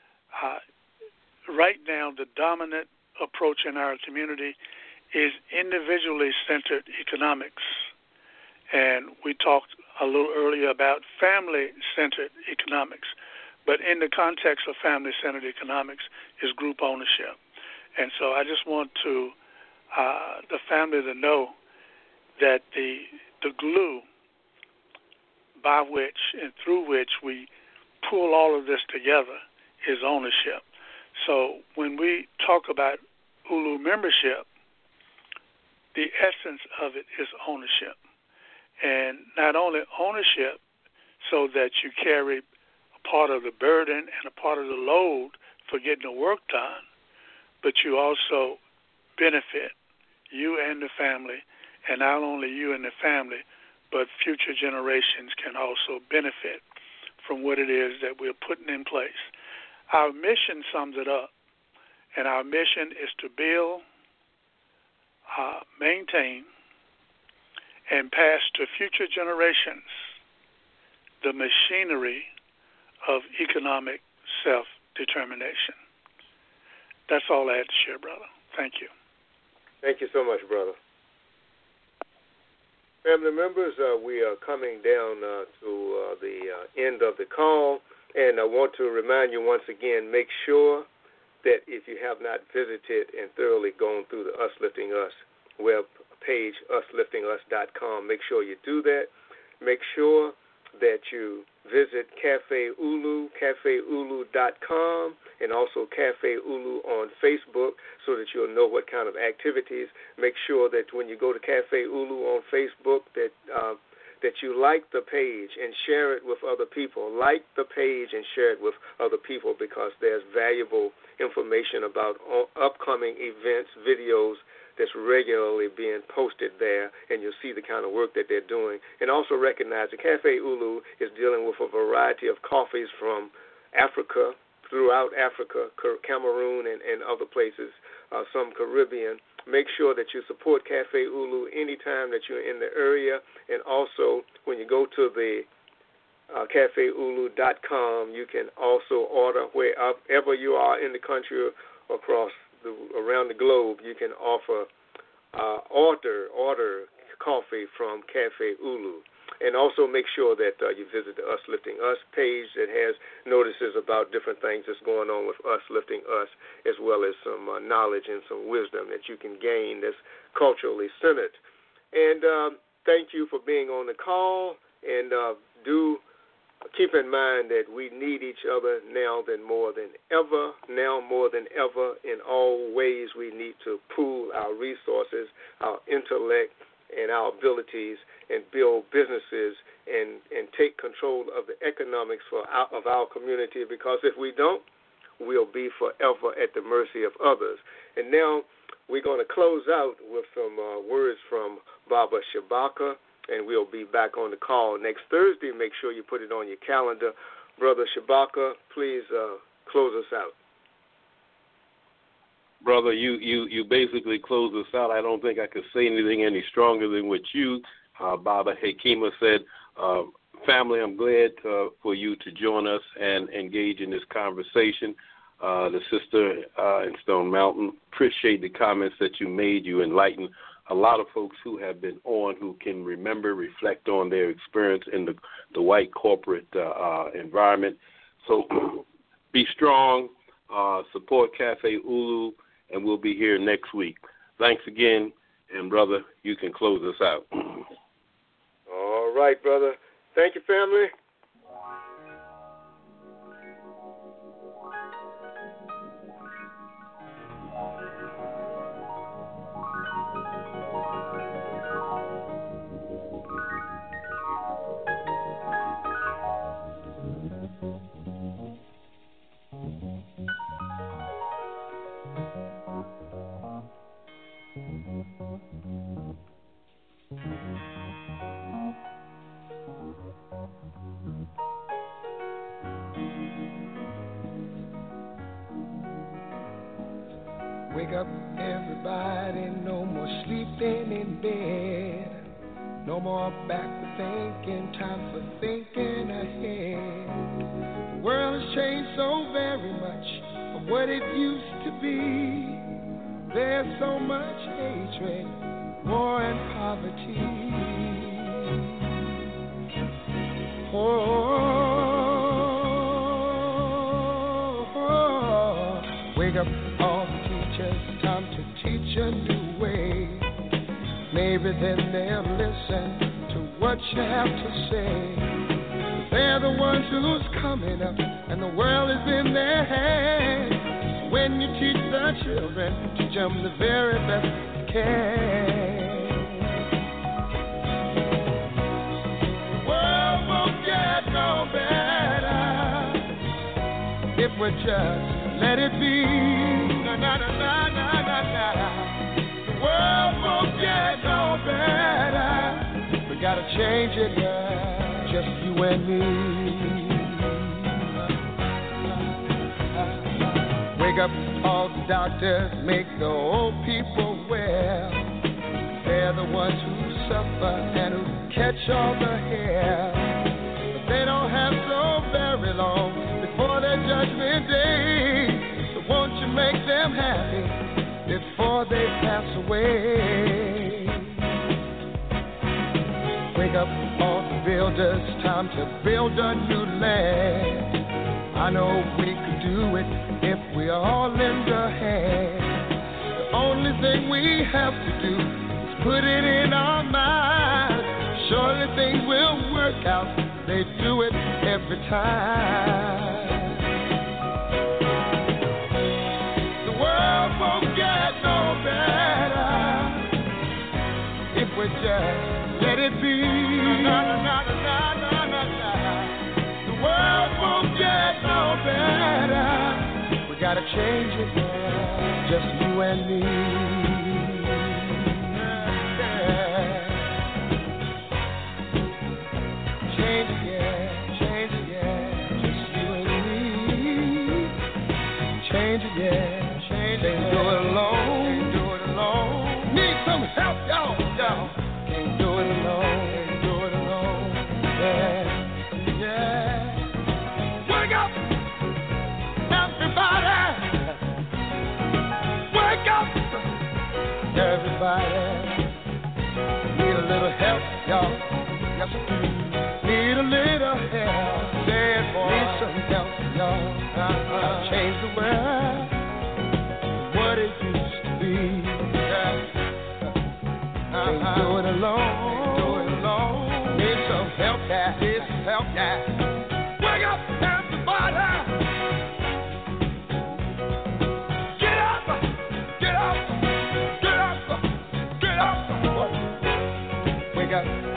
right now the dominant approach in our community is individually centered economics. And we talked a little earlier about family-centered economics. But in the context of family-centered economics is group ownership. And so I just want the family to know that the glue by which and through which we pull all of this together is ownership. So when we talk about Ulu membership, the essence of it is ownership. And not only ownership so that you carry a part of the burden and a part of the load for getting the work done, but you also benefit, you and the family, and not only you and the family, but future generations can also benefit from what it is that we're putting in place. Our mission sums it up, and our mission is to build, maintain, and pass to future generations the machinery of economic self-determination. That's all I had to share, brother. Thank you. Thank you so much, brother. Family members, we are coming down to the end of the call, and I want to remind you once again, make sure that if you have not visited and thoroughly gone through the Us Lifting Us web page, usliftingus.com, make sure you do that. Make sure that you visit Cafe Ulu, cafeulu.com, and also Cafe Ulu on Facebook so that you'll know what kind of activities. Make sure that when you go to Cafe Ulu on Facebook that you like the page and share it with other people. Like the page and share it with other people because there's valuable information about upcoming events, videos that's regularly being posted there, and you'll see the kind of work that they're doing. And also recognize that Cafe Ulu is dealing with a variety of coffees from Africa, throughout Africa, Cameroon, and other places, some Caribbean. Make sure that you support Cafe Ulu anytime that you're in the area, and also when you go to the cafeulu.com, you can also order wherever you are in the country or around the globe. You can order coffee from Cafe Ulu. And also make sure that you visit the Us Lifting Us page that has notices about different things that's going on with Us Lifting Us, as well as some knowledge and some wisdom that you can gain that's culturally centered. And thank you for being on the call. And do keep in mind that we need each other now more than ever. In all ways, we need to pool our resources, our intellect, and our abilities, and build businesses and take control of the economics of our community, because if we don't, we'll be forever at the mercy of others. And now we're going to close out with some words from Baba Shabaka, and we'll be back on the call next Thursday. Make sure you put it on your calendar. Brother Shabaka, please close us out. Brother, you basically closed us out. I don't think I could say anything any stronger than what you, Baba Hekima, said. Family, I'm glad for you to join us and engage in this conversation. The sister in Stone Mountain, appreciate the comments that you made. You enlightened a lot of folks who have been on, who can remember, reflect on their experience in the white corporate environment. So be strong, support Cafe Ulu, and we'll be here next week. Thanks again, and brother, you can close us out. All right, brother. Thank you, family. Wake up, everybody, no more sleeping in bed. No more backward thinking, time for thinking ahead. The world has changed so very much from what it used to be. There's so much hatred, war and poverty. Wake up, all the teachers, time to teach a new way. Maybe then they'll listen to what you have to say. They're the ones who's coming up, and the world is in their hands. So when you teach the children, teach them the very best you can. The world won't get no better if we just let it be. Na na na na na na na. The world won't get no better. We gotta change it, girl. Just you and me. Wake up, all the doctors, make the old people well. They're the ones who suffer and who catch all the hair. But they don't have so very long before their judgment day. So won't you make them happy before they pass away? Wake up, all the builders, time to build a new land. I know we could do it if we all lend a hand. The only thing we have to do is put it in our minds. Surely things will work out. They do it every time. The world won't get no better if we just let it be. Na, na, na, na, na, na, na. The world won't get no better. We gotta change it, girl. Just you and me. y'all. Can't do it alone. Can't do it alone. Yeah, yeah. Wake up, everybody. Wake up, everybody. Need a little help, y'all. Yes, I do. Need a little help. Say it, boy. Need some help, y'all. Change the world from what it used to be. Can't do it alone. Can't do it alone. Need some help, yeah. Need some help, yeah. Wake up, everybody. Get up, get up, get up, get up. Wake up.